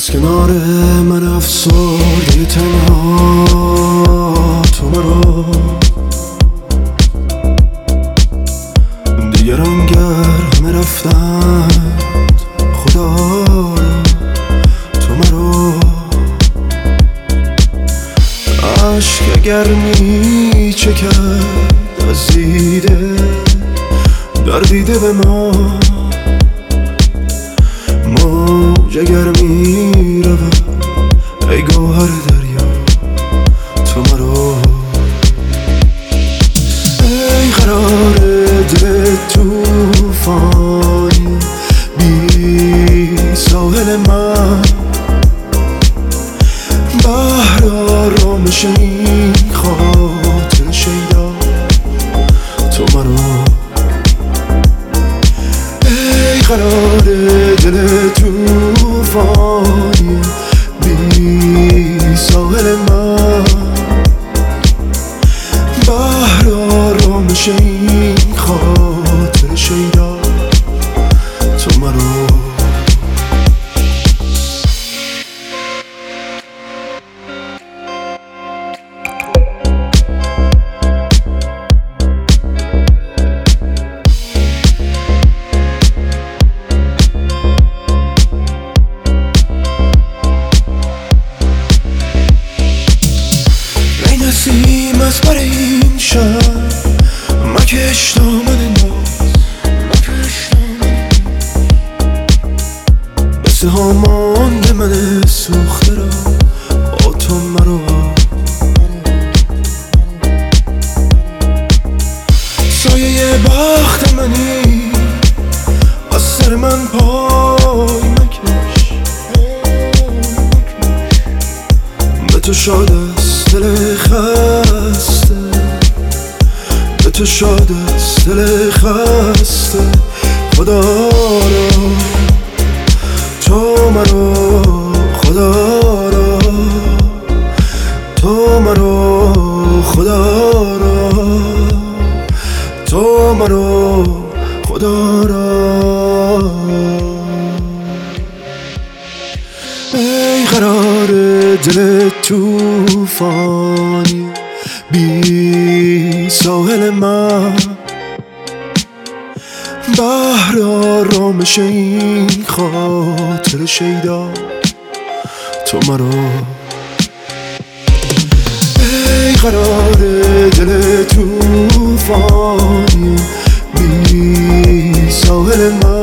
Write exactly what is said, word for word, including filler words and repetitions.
از کنار من افسرده تنها تو مرا دیگران گر همه رفتند خدا را تو مرا عشق اگر می چکد از دیده در دیده به ما موج اگر می رود ای گوهر دریا تو مرا ای قرار دل توفانی بی ساحل من بحر آرامش این خاطر شیدا تو مرا ای قرار دل توفانی بی ساحل من بحر آرامش این خاطر شیدا تو مرا نسیم از بر این شب مکش دامن ناز مثل ها مانده من سوخته را با تو مرا سایه بخت منی از سر من پای مکش به تو شاد است دل خسته به تو شاد است دل خسته خدا را تو مرا خدا را تو مرا خدا را تو مرا خدا را ای قرار دل توفانی بی ساحل من بحر آرامش این خاطر شیدا تو مرا ای قرار دل توفانی بی ساحل من